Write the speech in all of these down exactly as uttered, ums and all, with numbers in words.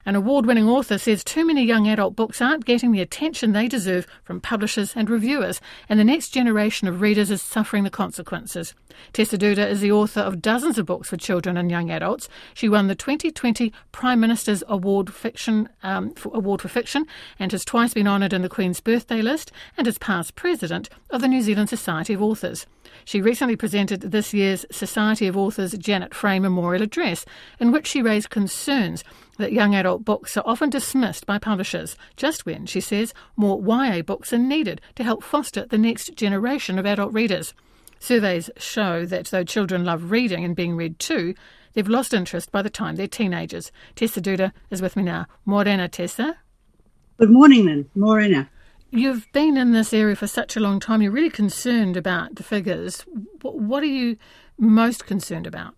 An award-winning author says too many young adult books aren't getting the attention they deserve from publishers and reviewers, and the next generation of readers is suffering the consequences. Tessa Duda is the author of dozens of books for children and young adults. She won the twenty twenty Prime Minister's Award Fiction um, for, Award for Fiction and has twice been honoured in the Queen's Birthday List and is past president of the New Zealand Society of Authors. She recently presented this year's Society of Authors Janet Frey Memorial Address, in which she raised concerns that young adult books are often dismissed by publishers, just when, she says, more Y A books are needed to help foster the next generation of adult readers. Surveys show that though children love reading and being read to, they've lost interest by the time they're teenagers. Tessa Duda is with me now. Morena, Tessa. Good morning, Lynn. Morena. You've been in this area for such a long time. You're really concerned about the figures. What are you most concerned about?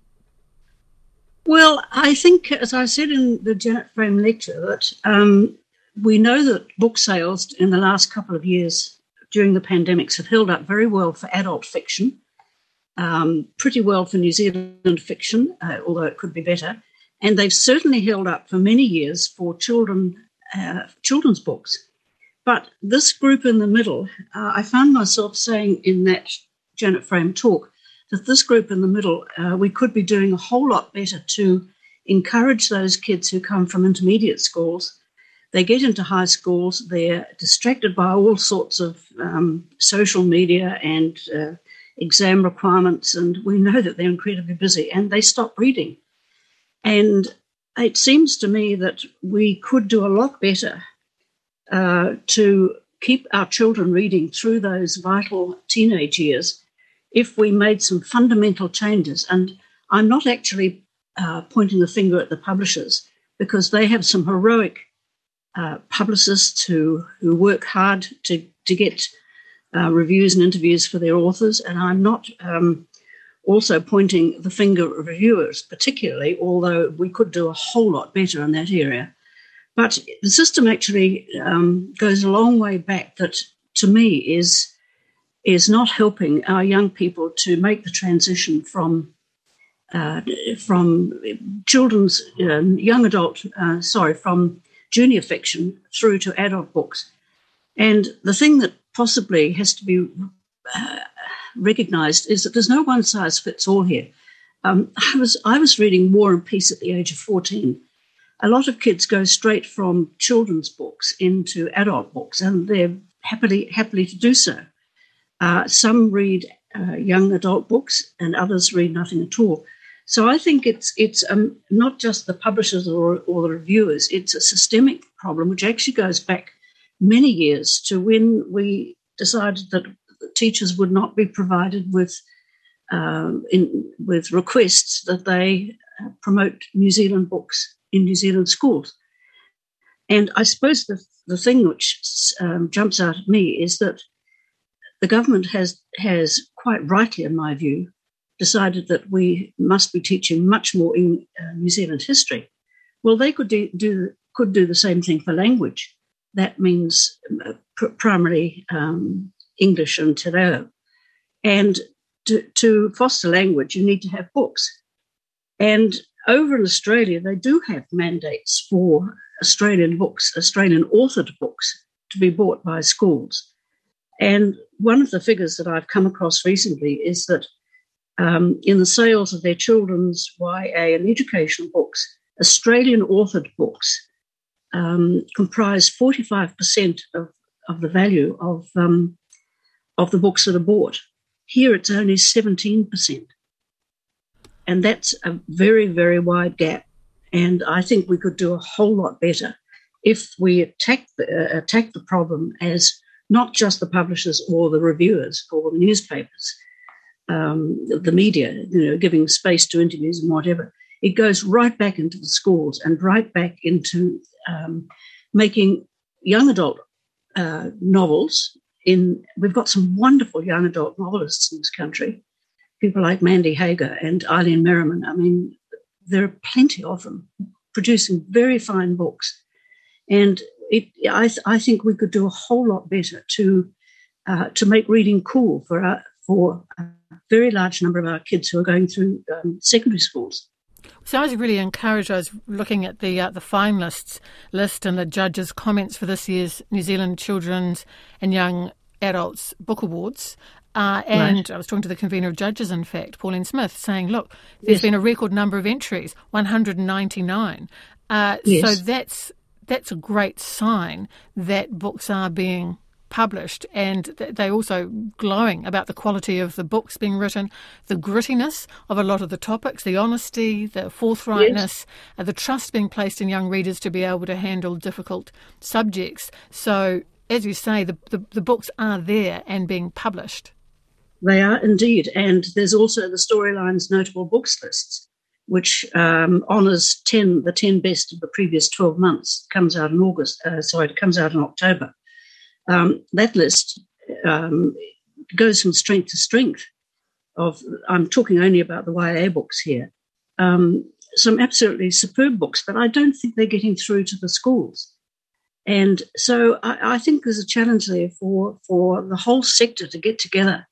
Well, I think, as I said in the Janet Frame lecture, that um, we know that book sales in the last couple of years during the pandemics have held up very well for adult fiction, um, pretty well for New Zealand fiction, uh, although it could be better, and they've certainly held up for many years for children, uh, children's books. But this group in the middle, uh, I found myself saying in that Janet Frame talk that this group in the middle, uh, we could be doing a whole lot better to encourage those kids who come from intermediate schools. They get into high schools, they're distracted by all sorts of um, social media and uh, exam requirements, and we know that they're incredibly busy, and they stop reading. And it seems to me that we could do a lot better uh, to keep our children reading through those vital teenage years if we made some fundamental changes. And I'm not actually uh, pointing the finger at the publishers, because they have some heroic uh, publicists who, who work hard to, to get uh, reviews and interviews for their authors. And I'm not um, also pointing the finger at reviewers particularly, although we could do a whole lot better in that area. But the system actually um, goes a long way back that, to me, is is not helping our young people to make the transition from uh, from children's, uh, young adult, uh, sorry, from junior fiction through to adult books. And the thing that possibly has to be uh, recognised is that there's no one size fits all here. Um, I was I was reading War and Peace at the age of fourteen. A lot of kids go straight from children's books into adult books, and they're happily happily to do so. Uh, some read uh, young adult books, and others read nothing at all. So I think it's it's um, not just the publishers or, or the reviewers. It's a systemic problem which actually goes back many years to when we decided that teachers would not be provided with uh, in, with requests that they uh, promote New Zealand books in New Zealand schools. And I suppose the, the thing which um, jumps out at me is that the government has, has quite rightly, in my view, decided that we must be teaching much more in uh, New Zealand history. Well, they could do, do could do the same thing for language. That means uh, pr- primarily um, English and Te Reo. And to, to foster language, you need to have books. And over in Australia, they do have mandates for Australian books, Australian authored books, to be bought by schools. And one of the figures that I've come across recently is that um, in the sales of their children's Y A and educational books, Australian authored books um, comprise forty-five percent of, of the value of, um, of the books that are bought. Here it's only seventeen percent. And that's a very, very wide gap. And I think we could do a whole lot better if we attack the, uh, attack the problem as not just the publishers or the reviewers or the newspapers, um, the media, you know, giving space to interviews and whatever. It goes right back into the schools and right back into um, making young adult uh, novels. In we've got some wonderful young adult novelists in this country, people like Mandy Hager and Eileen Merriman. I mean, there are plenty of them producing very fine books. And it, I, th- I think we could do a whole lot better to uh, to make reading cool for our, for a very large number of our kids who are going through um, secondary schools. So I was really encouraged. I was looking at the uh, the finalists list and the judges' comments for this year's New Zealand Children's and Young Adults Book Awards. Uh, and right. I was talking to the convener of judges, in fact, Pauline Smith, saying, look, there's yes. been a record number of entries, one hundred ninety-nine. Uh, yes. So that's that's a great sign that books are being published, and they also glowing about the quality of the books being written, the grittiness of a lot of the topics, the honesty, the forthrightness, yes. uh, the trust being placed in young readers to be able to handle difficult subjects. So, as you say, the, the, the books are there and being published. They are indeed, and there's also the Storylines Notable Books lists, which um, honours ten the ten best of the previous twelve months. Comes out in August. Uh, sorry, it comes out in October. Um, that list um, goes from strength to strength. Of I'm talking only about the Y A books here. Um, some absolutely superb books, but I don't think they're getting through to the schools. And so I, I think there's a challenge there for for the whole sector to get together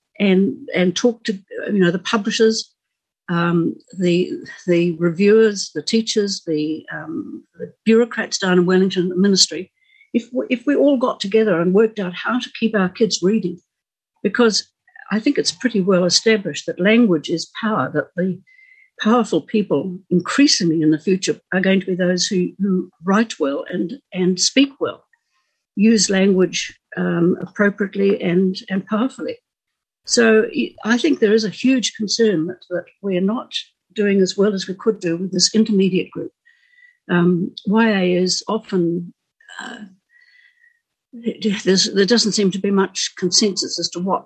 and and talk to you know the publishers, um, the the reviewers, the teachers, the, um, the bureaucrats down in Wellington, the ministry. If we, if we all got together and worked out how to keep our kids reading, because I think it's pretty well established that language is power, that the powerful people increasingly in the future are going to be those who, who write well and, and speak well, use language um, appropriately and, and powerfully. So I think there is a huge concern that, that we're not doing as well as we could do with this intermediate group. Um, Y A is often... Uh, There's, there doesn't seem to be much consensus as to what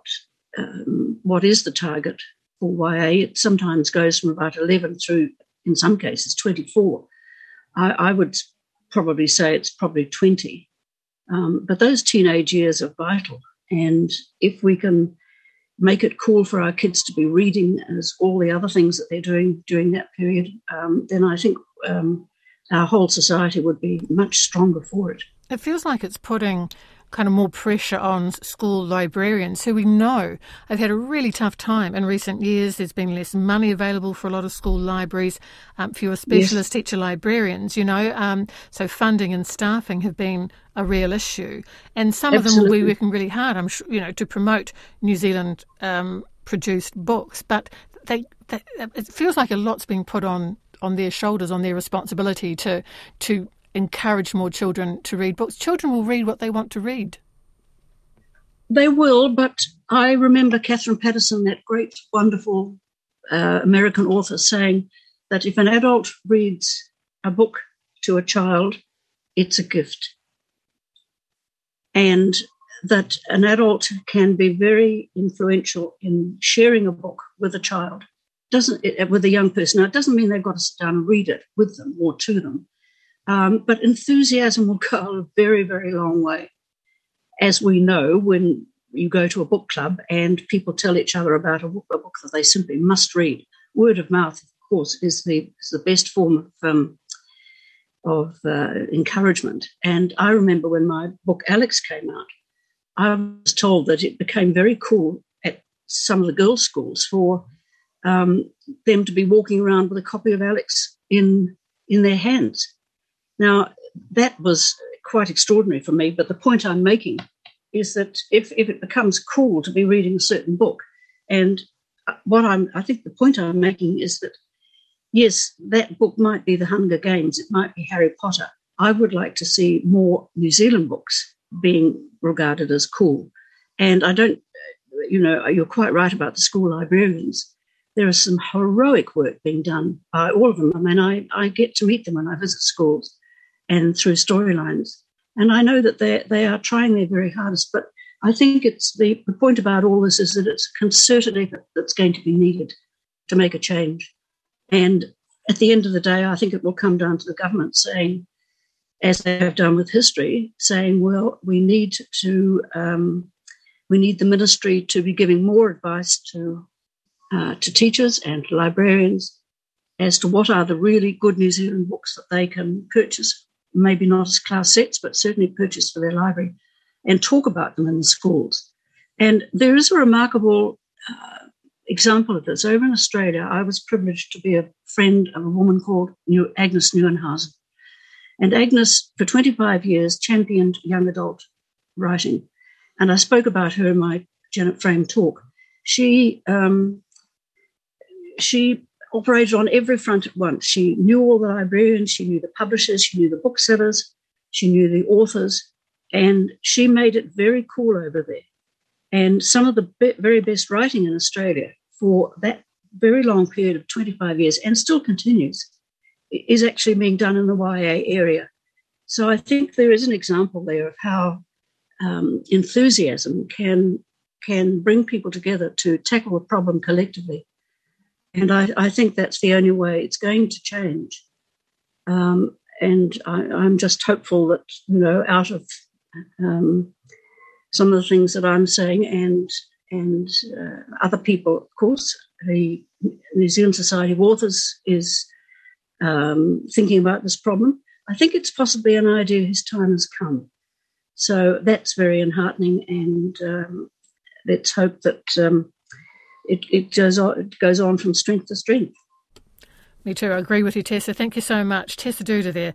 um, what is the target for Y A. It sometimes goes from about eleven through, in some cases, twenty-four. I, I would probably say it's probably twenty. Um, but those teenage years are vital. And if we can make it cool for our kids to be reading as all the other things that they're doing during that period, um, then I think um, our whole society would be much stronger for it. It feels like it's putting kind of more pressure on school librarians who we know have had a really tough time in recent years. There's been less money available for a lot of school libraries, um, fewer specialist yes. teacher librarians, you know, um, so funding and staffing have been a real issue. And some Absolutely. of them will be working really hard, I'm sure, you know, to promote New Zealand um, produced books, but they, they it feels like a lot's being put on, on their shoulders, on their responsibility to to encourage more children to read books. Children will read what they want to read. They will, but I remember Catherine Paterson, that great, wonderful uh, American author, saying that if an adult reads a book to a child, it's a gift. And that an adult can be very influential in sharing a book with a child, doesn't it, with a young person. Now, it doesn't mean they've got to sit down and read it with them or to them. Um, but enthusiasm will go a very, very long way. As we know, when you go to a book club and people tell each other about a book, a book that they simply must read, word of mouth, of course, is the is the best form of um, of uh, encouragement. And I remember when my book Alex came out, I was told that it became very cool at some of the girls' schools for um, them to be walking around with a copy of Alex in in their hands. Now, that was quite extraordinary for me, but the point I'm making is that if, if it becomes cool to be reading a certain book, and what I'm, I think the point I'm making is that, yes, that book might be The Hunger Games, it might be Harry Potter. I would like to see more New Zealand books being regarded as cool. And I don't, you know, you're quite right about the school librarians. There is some heroic work being done by all of them. I mean, I, I get to meet them when I visit schools and through Storylines. And I know that they they are trying their very hardest, but I think it's the, the point about all this is that it's a concerted effort that's going to be needed to make a change. And at the end of the day, I think it will come down to the government saying, as they have done with history, saying, well, we need to um, we need the ministry to be giving more advice to uh, to teachers and to librarians as to what are the really good New Zealand books that they can purchase. Maybe not as class sets, but certainly purchase for their library, and talk about them in the schools. And there is a remarkable uh, example of this. Over in Australia, I was privileged to be a friend of a woman called Agnes Nieuwenhuizen. And Agnes, for twenty-five years, championed young adult writing. And I spoke about her in my Janet Frame talk. She um, she operated on every front at once. She knew all the librarians, she knew the publishers, she knew the booksellers, she knew the authors, and she made it very cool over there. And some of the be- very best writing in Australia for that very long period of twenty-five years, and still continues, is actually being done in the Y A area. So I think there is an example there of how um, enthusiasm can can bring people together to tackle a problem collectively. And I, I think that's the only way it's going to change. Um, and I, I'm just hopeful that, you know, out of um, some of the things that I'm saying and and uh, other people, of course, the New Zealand Society of Authors is um, thinking about this problem. I think it's possibly an idea whose time has come. So that's very enheartening, and um, let's hope that um, it, it, goes on, it goes on from strength to strength. Me too. I agree with you, Tessa. Thank you so much. Tessa Duda there,